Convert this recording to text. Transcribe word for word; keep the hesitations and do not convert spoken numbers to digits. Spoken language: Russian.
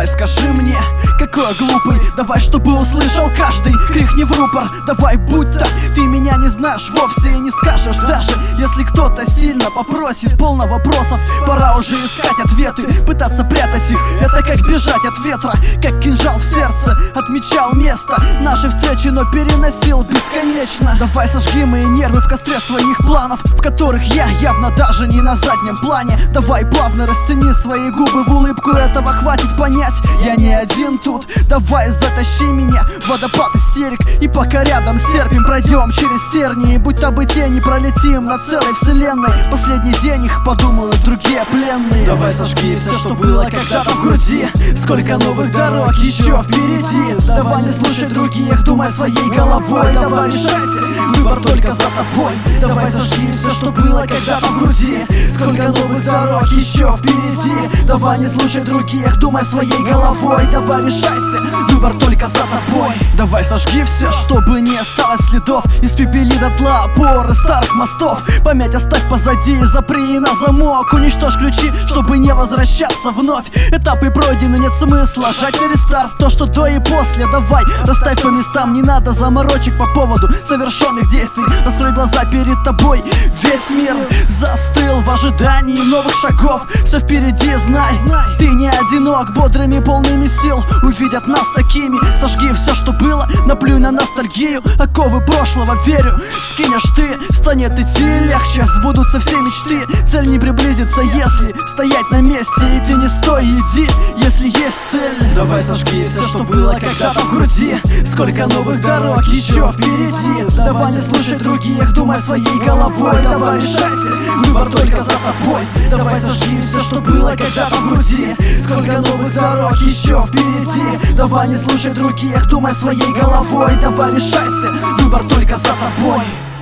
Давай скажи мне, какой я глупый. Давай, чтобы услышал каждый, крикни в рупор. Давай будь так, ты меня не знаешь вовсе и не скажешь даже, если кто-то сильно попросит. Полно вопросов, пора уже искать ответы. Пытаться прятать их, это как бежать от ветра. Как кинжал в сердце, отмечал место нашей встречи, но переносил бесконечно. Давай сожги мои нервы в костре своих планов, в которых я явно даже не на заднем плане. Давай плавно растяни свои губы в улыбку, этого хватит понять, я не один тут. Давай затащи меня в водопад истерик, и пока рядом стерпим, пройдем через тернии. Будь то бы тени, пролетим над целой вселенной. Последний день их подумают другие пленные. Давай сожги все, что было когда-то в груди. Сколько новых дорог еще впереди. Давай не слушай других, думай своей головой. Давай решайся, выбор только за тобой. Давай сожги все, что было когда-то в груди. Сколько новых дорог еще впереди. Давай не слушай других, думай своей головой. Давай решайся, выбор только за тобой. Давай сожги все, чтобы не осталось следов. Испепели дотла опоры старых мостов. Память оставь позади, запри на замок. Уничтожь ключи, чтобы не возвращаться вновь. Этапы пройдены, нет смысла жать на рестарт. То, что до и после, давай расставь по местам. Не надо заморочек по поводу совершенных действий. Раскрой глаза, перед тобой весь мир застыл в ожидании новых шагов. Все впереди, знай, ты не одинок. Бодрыми, полными сил увидят нас такими. Сожги все, что было, наплюй на ностальгию. Оковы прошлого, верю, скинешь ты, станет идти легче, сбудутся все мечты. Цель не приблизится, если стоять на месте. И ты не стой, иди, если есть цель. Давай сожги все, что было когда-то в груди. Сколько новых дорог еще впереди. Давай не слушай других, думай своей головой. Давай решайся, выбор только за тобой. Давай сожги все, что было когда-то в груди. Сколько новых дорог еще впереди. Давай не слушай других, думай своей головой. Давай решайся, выбор только за тобой.